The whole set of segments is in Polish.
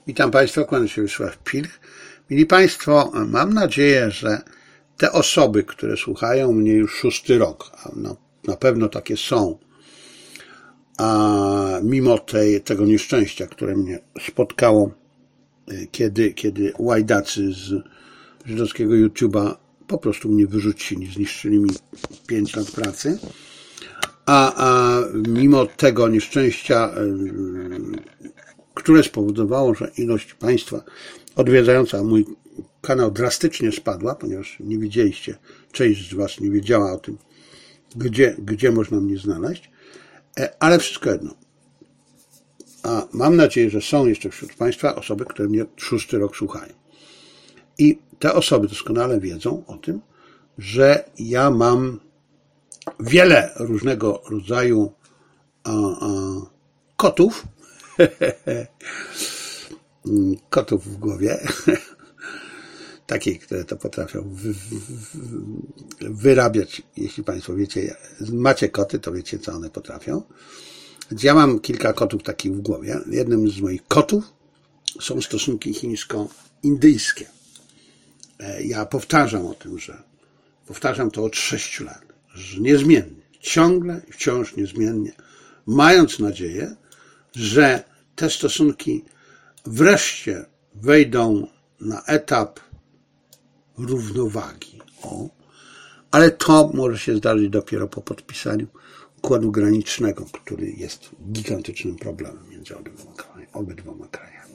Witam Państwa, kłaniam się Wiesław Pilch. Mili Państwo, mam nadzieję, że te osoby, które słuchają mnie już 6. rok, a na pewno takie są, a mimo tego nieszczęścia, które mnie spotkało, kiedy łajdacy z żydowskiego YouTube'a po prostu mnie wyrzucili, zniszczyli mi 5 lat pracy, a mimo tego nieszczęścia, które spowodowało, że ilość Państwa odwiedzająca mój kanał drastycznie spadła, ponieważ nie wiedzieliście, część z Was nie wiedziała o tym, gdzie można mnie znaleźć, ale wszystko jedno. A mam nadzieję, że są jeszcze wśród Państwa osoby, które mnie 6. rok słuchają. I te osoby doskonale wiedzą o tym, że ja mam wiele różnego rodzaju kotów, kotów w głowie, takich, które to potrafią wyrabiać. Jeśli Państwo wiecie, macie koty, to wiecie, co one potrafią. Więc ja mam kilka kotów takich w głowie. Jednym z moich kotów są stosunki chińsko-indyjskie. Ja powtarzam o tym, że powtarzam to od 6 lat, że niezmiennie, ciągle i wciąż niezmiennie, mając nadzieję, że te stosunki wreszcie wejdą na etap równowagi. Ale to może się zdarzyć dopiero po podpisaniu układu granicznego, który jest gigantycznym problemem między obydwoma krajami.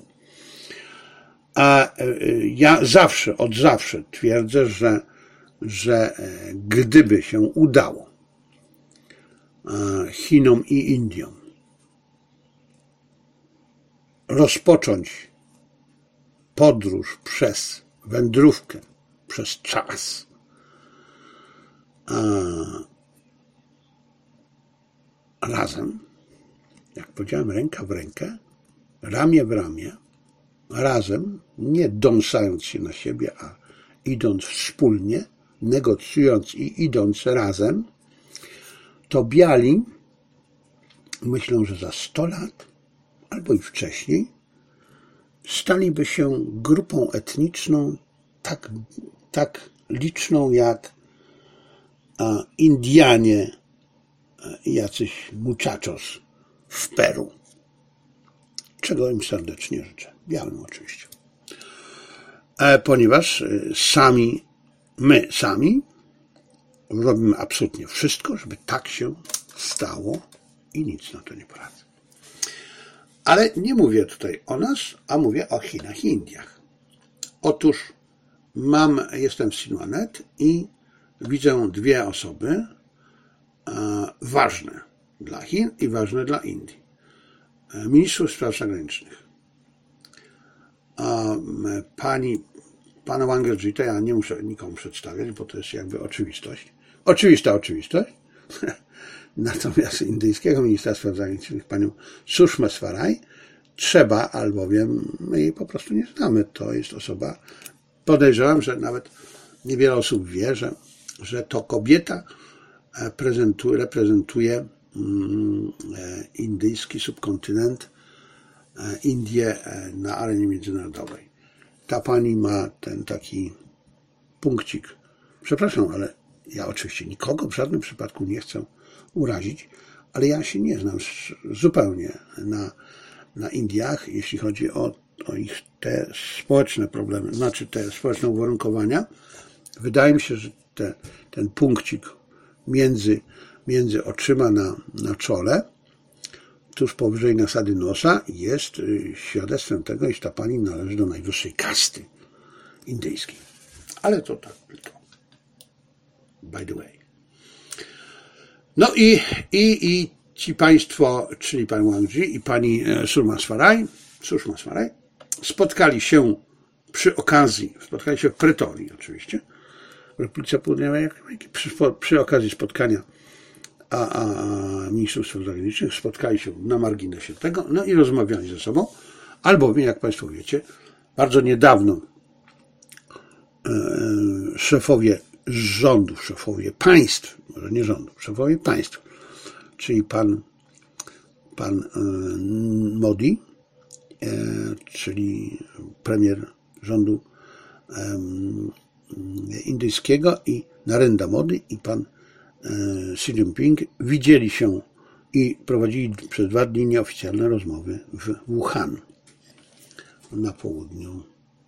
A ja od zawsze twierdzę, że gdyby się udało Chinom i Indiom rozpocząć podróż wędrówkę przez czas razem, jak powiedziałem, ręka w rękę, ramię w ramię, razem, nie dąsając się na siebie, a idąc wspólnie, negocjując i idąc razem, to biali, myślę, że za 100 lat, albo i wcześniej, staliby się grupą etniczną tak liczną jak Indianie, jacyś muchachos w Peru. Czego im serdecznie życzę. Białym oczywiście. Ponieważ my sami robimy absolutnie wszystko, żeby tak się stało i nic na to nie poradzę. Ale nie mówię tutaj o nas, a mówię o Chinach i Indiach. Otóż jestem w Sinoanet i widzę 2 osoby ważne dla Chin i ważne dla Indii. Ministrów spraw zagranicznych. Pana Wangerjita ja nie muszę nikomu przedstawiać, bo to jest jakby oczywistość. Oczywista oczywistość. Natomiast indyjskiego ministra spraw zagranicznych, panią Sushma Swaraj, trzeba, albowiem my jej po prostu nie znamy. To jest osoba, podejrzewam, że nawet niewiele osób wie, że to kobieta reprezentuje indyjski subkontynent, Indię na arenie międzynarodowej. Ta pani ma ten taki punkcik. Przepraszam, ale ja oczywiście nikogo w żadnym przypadku nie chcę urazić, ale ja się nie znam zupełnie na Indiach, jeśli chodzi o ich te społeczne problemy, znaczy te społeczne uwarunkowania. Wydaje mi się, że ten punkcik między oczyma na czole, tuż powyżej nasady nosa, jest świadectwem tego, iż ta pani należy do najwyższej kasty indyjskiej. Ale to tak tylko by the way. No i ci państwo, czyli pan Wangji i pani Sushma Swaraj, spotkali się w Pretorii oczywiście, w Republice Południowej, przy okazji spotkania ministrów spraw zagranicznych, spotkali się na marginesie tego, no i rozmawiali ze sobą, albowiem, jak Państwo wiecie, bardzo niedawno szefowie rządów, szefowie państw, może nie rządów, szefowie państw, czyli pan Modi, czyli premier rządu indyjskiego, i Narendra Modi i pan Xi Jinping widzieli się i prowadzili przez 2 dni nieoficjalne rozmowy w Wuhan na południowym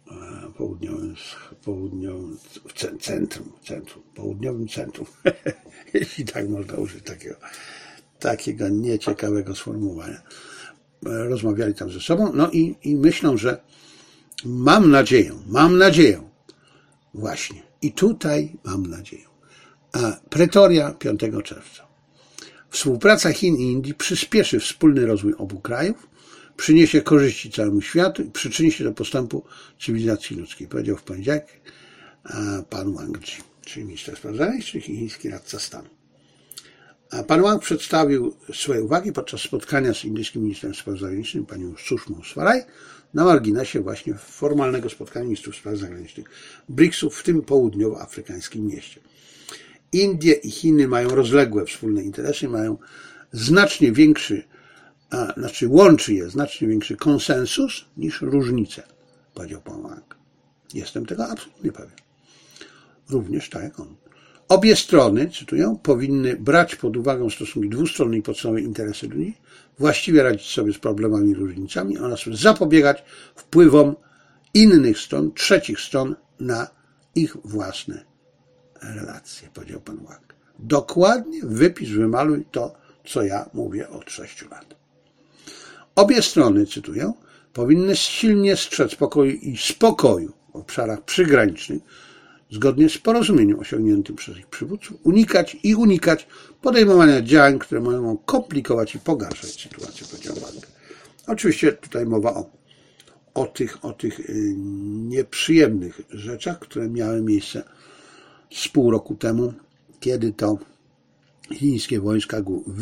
centrum, jeśli tak można użyć takiego nieciekawego sformułowania. Rozmawiali tam ze sobą, no i myślą, że mam nadzieję, właśnie, i tutaj mam nadzieję. Pretoria 5 czerwca. Współpraca Chin i Indii przyspieszy wspólny rozwój obu krajów, przyniesie korzyści całemu światu i przyczyni się do postępu cywilizacji ludzkiej, powiedział w poniedziałek pan Wang Yi, czyli minister spraw zagranicznych i chiński radca stanu. Pan Wang przedstawił swoje uwagi podczas spotkania z indyjskim ministrem spraw zagranicznych, panią Sushmą Swaraj, na marginesie właśnie formalnego spotkania ministrów spraw zagranicznych BRICS-ów w tym południowoafrykańskim mieście. Indie i Chiny mają rozległe wspólne interesy, mają znacznie większy, łączy je znacznie większy konsensus niż różnice, powiedział pan Wang. Jestem tego absolutnie pewien. Również tak jak on. Obie strony, cytuję, powinny brać pod uwagę stosunki dwustronne i podstawowe interesy ludzi, właściwie radzić sobie z problemami i różnicami oraz zapobiegać wpływom innych stron, trzecich stron na ich własne relacje, powiedział pan Wang. Dokładnie wymaluj to, co ja mówię od 6 lat. Obie strony, cytuję, powinny silnie strzec spokoju w obszarach przygranicznych, zgodnie z porozumieniem osiągniętym przez ich przywódców, unikać podejmowania działań, które mogą komplikować i pogarszać sytuację, powiedział Wang. Oczywiście tutaj mowa o tych nieprzyjemnych rzeczach, które miały miejsce z pół roku temu, kiedy to chińskie wojska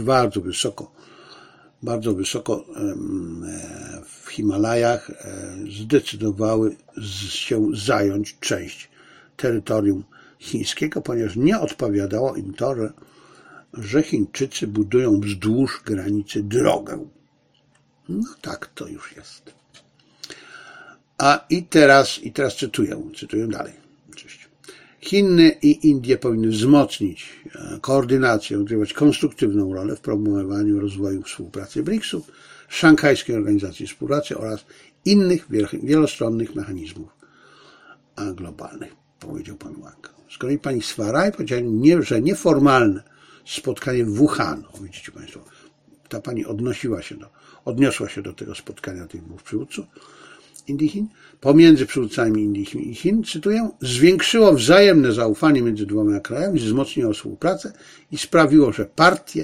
bardzo wysoko w Himalajach zdecydowały się zająć część terytorium chińskiego, ponieważ nie odpowiadało im to, że Chińczycy budują wzdłuż granicy drogę. No tak to już jest. I teraz cytuję dalej. Oczywiście. Chiny i Indie powinny wzmocnić koordynację, odgrywać konstruktywną rolę w promowaniu rozwoju współpracy BRICS-ów, Szanghajskiej Organizacji Współpracy oraz innych wielostronnych mechanizmów globalnych, powiedział pan Wang. Z kolei pani Swaraj powiedziała, że nieformalne spotkanie w Wuhan, widzicie państwo, ta pani odniosła się do tego spotkania tych dwóch przywódców Indii i Chin, pomiędzy przywódcami Indii i Chin, cytuję, zwiększyło wzajemne zaufanie między dwoma krajami, wzmocniło współpracę i sprawiło, że partie,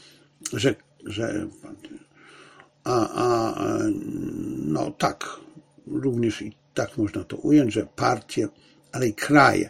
no tak, również i tak można to ująć, że partie, ale i kraje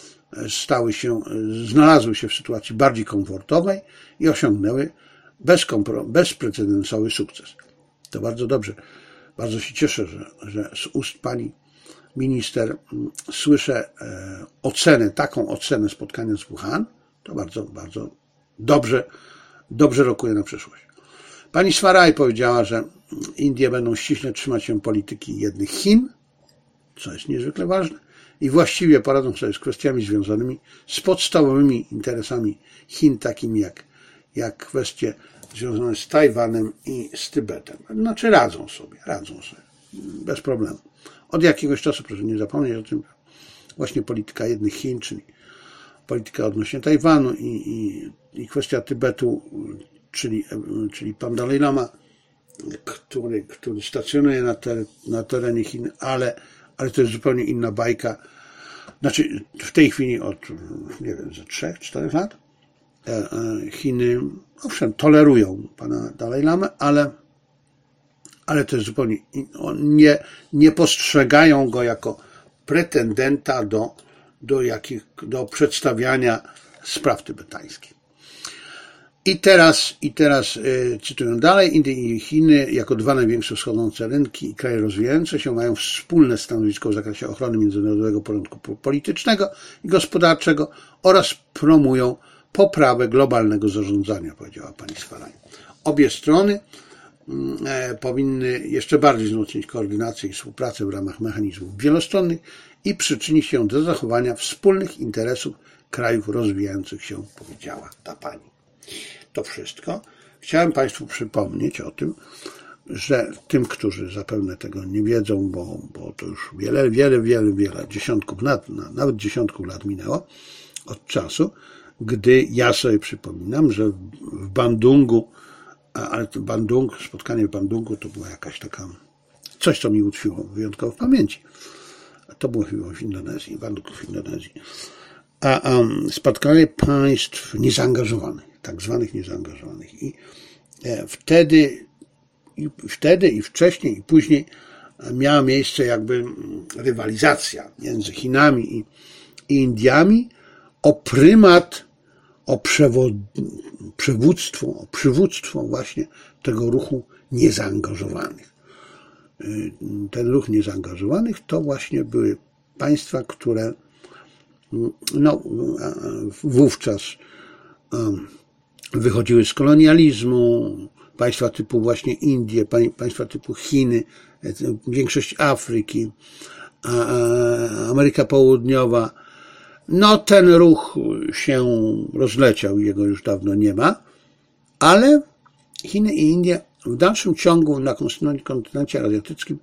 znalazły się w sytuacji bardziej komfortowej i osiągnęły bezprecedensowy sukces. To bardzo dobrze. Bardzo się cieszę, że z ust pani minister słyszę taką ocenę spotkania z Wuhan. To bardzo, bardzo dobrze rokuje na przyszłość. Pani Swaraj powiedziała, że Indie będą ściśle trzymać się polityki jednych Chin, co jest niezwykle ważne, i właściwie poradzą sobie z kwestiami związanymi z podstawowymi interesami Chin, takimi jak kwestie związane z Tajwanem i z Tybetem. Znaczy radzą sobie, bez problemu. Od jakiegoś czasu, proszę nie zapomnieć o tym, właśnie polityka jednych Chin, czyli polityka odnośnie Tajwanu i kwestia Tybetu, czyli pan Dalaj Lama, który stacjonuje na terenie Chin, ale to jest zupełnie inna bajka. Znaczy w tej chwili od, nie wiem, ze 3-4 lat Chiny, owszem, tolerują pana Dalaj Lamę, ale to jest zupełnie nie postrzegają go jako pretendenta do przedstawiania spraw tybetańskich. I teraz cytuję dalej, Indie i Chiny jako 2 największe wschodzące rynki i kraje rozwijające się mają wspólne stanowisko w zakresie ochrony międzynarodowego porządku politycznego i gospodarczego oraz promują poprawę globalnego zarządzania, powiedziała pani Swaraj. Obie strony powinny jeszcze bardziej wzmocnić koordynację i współpracę w ramach mechanizmów wielostronnych i przyczynić się do zachowania wspólnych interesów krajów rozwijających się, powiedziała ta pani. To wszystko. Chciałem Państwu przypomnieć o tym, że tym, którzy zapewne tego nie wiedzą, bo to już wiele dziesiątków lat, nawet dziesiątków lat minęło od czasu, gdy ja sobie przypominam, że w Bandungu, ale to spotkanie w Bandungu to była jakaś taka, coś, co mi utkwiło wyjątkowo w pamięci. To było chyba w Indonezji, Bandung w Indonezji. Spotkanie państw niezaangażowanych, tak zwanych niezaangażowanych. I wtedy i wcześniej, i później miała miejsce jakby rywalizacja między Chinami i Indiami o prymat, o przywództwo właśnie tego ruchu niezaangażowanych. Ten ruch niezaangażowanych to właśnie były państwa, które wówczas wychodziły z kolonializmu, państwa typu właśnie Indie, państwa typu Chiny, większość Afryki, Ameryka Południowa. Ten ruch się rozleciał i jego już dawno nie ma, ale Chiny i Indie w dalszym ciągu na kontynencie azjatyckim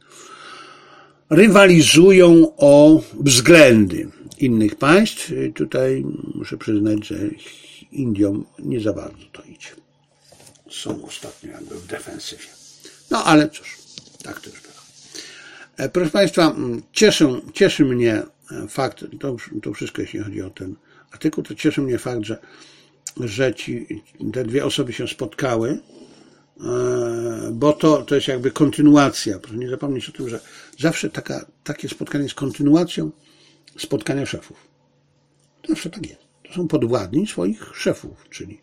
rywalizują o względy innych państw. Tutaj muszę przyznać, że Indiom nie za bardzo to idzie. Są ostatnio jakby w defensywie. Ale cóż, tak to już było. Proszę Państwa, cieszy mnie fakt, to wszystko jeśli chodzi o ten artykuł, to cieszy mnie fakt, że te dwie osoby się spotkały, bo to jest jakby kontynuacja. Proszę nie zapomnieć o tym, że zawsze takie spotkanie jest kontynuacją spotkania szefów. Zawsze tak jest. To są podwładni swoich szefów, czyli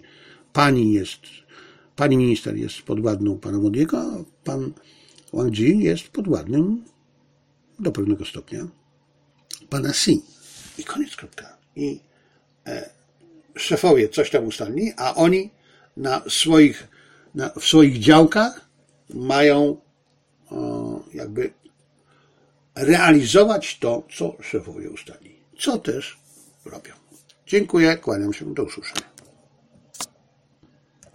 pani minister jest podwładną pana Modiego, a pan Wang Yi jest podwładnym do pewnego stopnia pana Xi. I koniec, kropka. I szefowie coś tam ustalili, a oni w swoich działkach mają jakby realizować to, co szefowie ustalili. Co też robią. Dziękuję, kłaniam się, do usłyszenia.